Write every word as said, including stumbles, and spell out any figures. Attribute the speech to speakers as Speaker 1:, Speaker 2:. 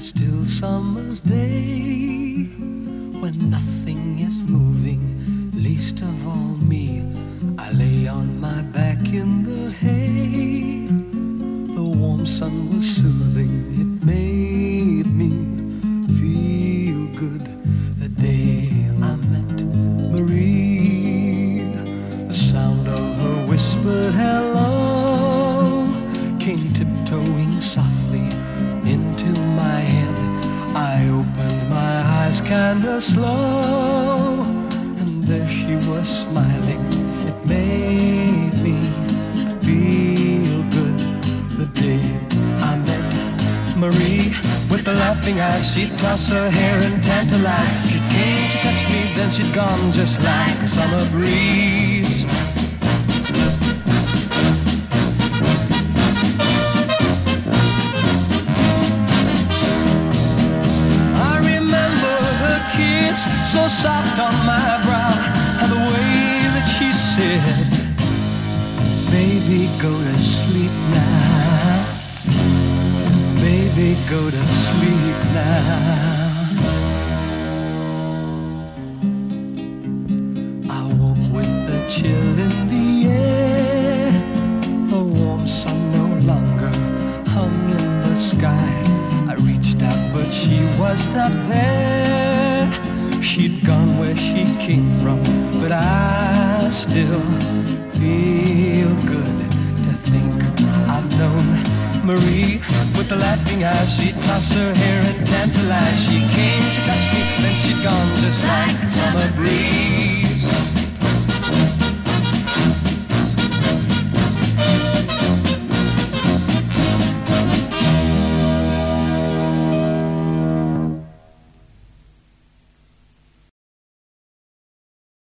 Speaker 1: still summer's day, when nothing is moving, least of all me. I lay on my back in the hay. The warm sun was soothing, it made me feel good. The day I met Marie, the sound of her whispered hello came tiptoeing softly into my head. I opened my eyes kinda slow, and there she was smiling. It made me feel good. The day I met Marie, with the laughing eyes, she'd toss her hair and tantalize. She came to touch me, then she'd gone just like a summer breeze. So soft on my brow, and the way that she said, baby, go to sleep now. Baby, go to sleep now. I woke with a chill in the air. The warm sun no longer hung in the sky. I reached out, but she was not there. She'd gone where she came from, but I still feel good to think I've known Marie. With the laughing eyes, she'd toss her hair and tantalize. She came to touch me, then she'd gone just like a summer breeze.